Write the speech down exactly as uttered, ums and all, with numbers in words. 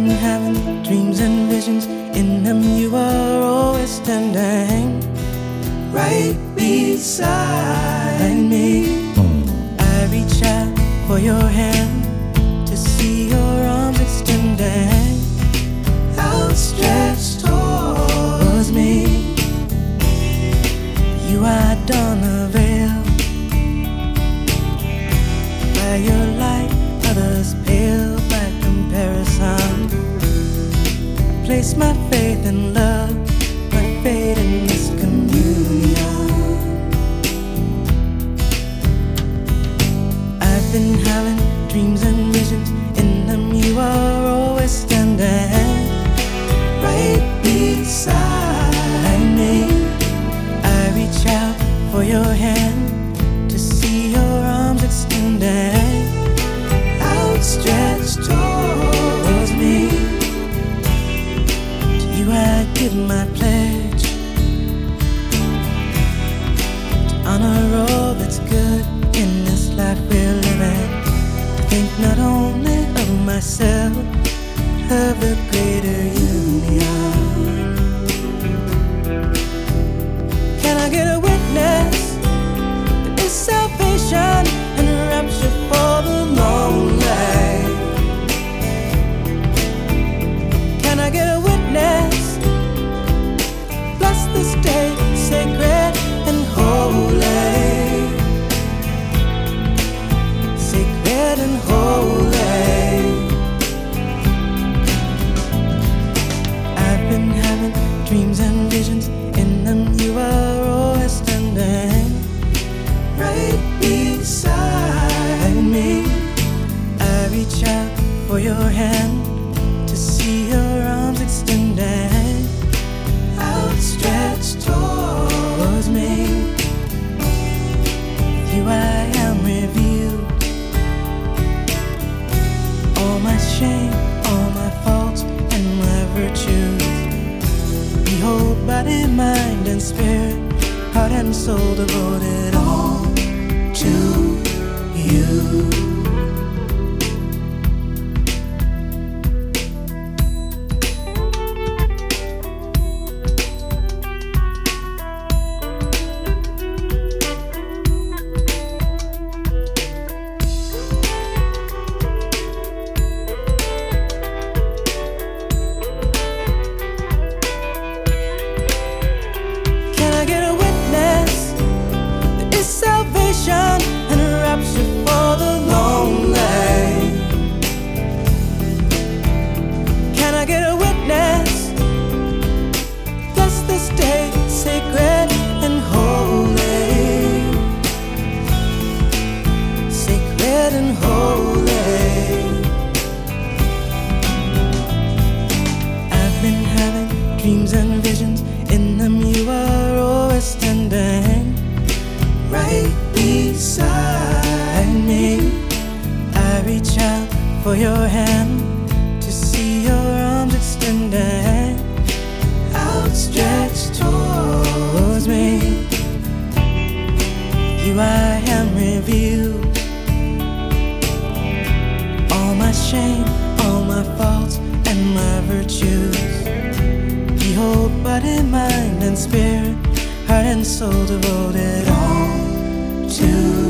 been having dreams and visions. In them you are always standing right beside me. I reach out for your hand to see your arms extending outstretched towards me. You I don't avail. By your light, others pale by comparison. Place my faith in love, my fate in this communion. I've been having dreams and visions. In them you are always standing right beside me. I reach out for your hand to see your arms extending outstretched towards me. To you I give my pledge to honor all that's good in this life we're living. To think not only of myself, but of the greater union. Can I get a witness? There is salvation and rapture for the lonely. Can I get a witness? Bless this day, sacred and holy. Sacred and holy. I've been having dreams and visions. In them you are always standing right beside me. I reach out for your hand to see your arms extending outstretched towards me. With you I am revealed. All my shame, all my faults and my virtues. Behold, body, mind and spirit, heart and soul devoted all to you. And a rapture for the lonely. Can I get a witness? Bless this day, sacred and holy. Sacred and holy. I've been having dreams and visions. In them you are always standing right beside me. I reach out for your hand to see your arms extending outstretched towards me. You I am revealed. All my shame, all my faults and my virtues. Behold, body, mind and spirit, heart and soul devoted all to